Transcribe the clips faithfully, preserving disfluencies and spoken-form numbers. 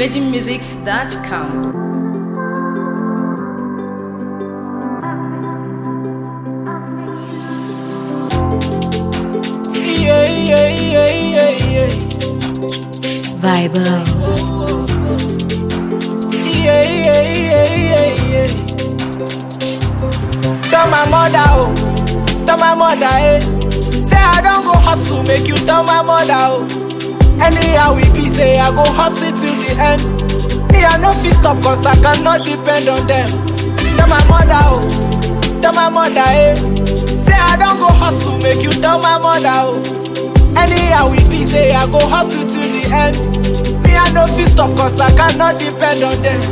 virgin musics dot com. Yeah, yeah, yeah, yeah, yeah. Vibe. Yeah, yeah, yeah, yeah, yeah. Tell my mother, oh, tell my mother, eh. Say I don't go hustle, make you tell my mother, oh. Anyhow we be, say I go hustle till the end. Me I no fit stop, cause I cannot depend on them. Tell my mother, oh, tell my mother, eh. Say I don't go hustle, make you tell my mother, oh. Anyhow we be, say I go hustle till the end. Me I no fit stop, cause I cannot depend on them.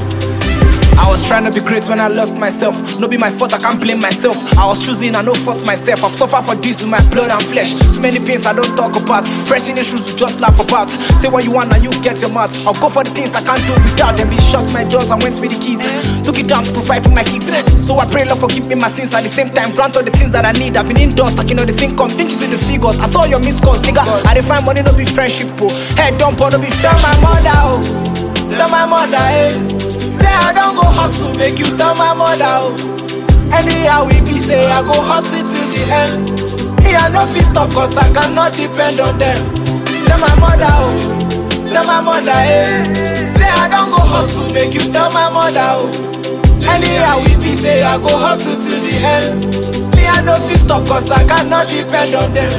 I was trying to be great when I lost myself. No be my fault, I can't blame myself. I was choosing, I no force myself. I've suffered for this with my blood and flesh. Too many pains I don't talk about. Pressing issues to just laugh about. Say what you want and you get your mouth. I'll go for the things I can't do without them. Be shut my doors and went with the keys. Took it down to provide for my kids. So I pray Lord forgive me my sins. At the same time grant all the things that I need. I've been indoors, stacking all this income. Didn't you see the figures? I saw your missed calls, nigga. I define money, no be friendship, bro. Head dump, no be friendship. Tell my mother, oh. Tell my mother, eh. Say I don't go hustle, make you tell my mother, oh. Anyhow we be, say I go hustle till the end. Me I no fit stop, cause I cannot depend on them. Tell my mother, oh, tell my mother, eh. Say I don't go hustle, make you tell my mother, oh. Anyhow we be, say I go hustle till the end. Me I no fit stop, cause I cannot depend on them.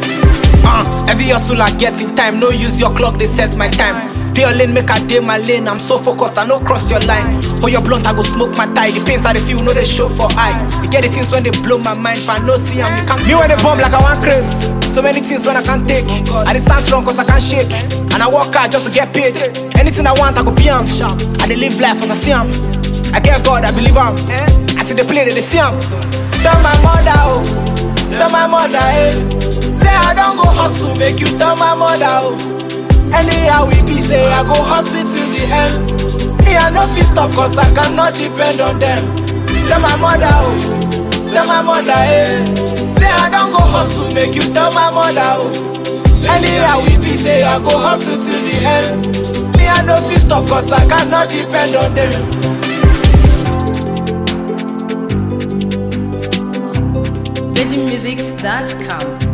Uh, every hustle I get in time, no use your clock, they set my time. Day your lane, make a day my lane. I'm so focused, I no cross your line. For your blunt, I go smoke my tie. The pains I dey feel, no they show for eyes. You get the things when they blow my mind. If I no see them, you can't. Me when they bomb like I want craze. So many things when I can't take. I dey stand strong cause I can't shake. And I work hard just to get paid. Anything I want, I go be am. I dey live life as I see am. I get God, I believe am. I see the play, they see am. Tell my mother, oh, tell my mother, eh. Say I don't go hustle, make you tell my mother, oh. Anyhow we be, say I go hustle till the end. Me I no fit stop, cause I cannot depend on them. Tell my mother, oh, tell my mother, eh. Say I don't go hustle, make you tell my mother, oh. Anyhow we be, say I go hustle till the end. Me I no fit stop, cause I cannot depend on them. virgin musics dot com.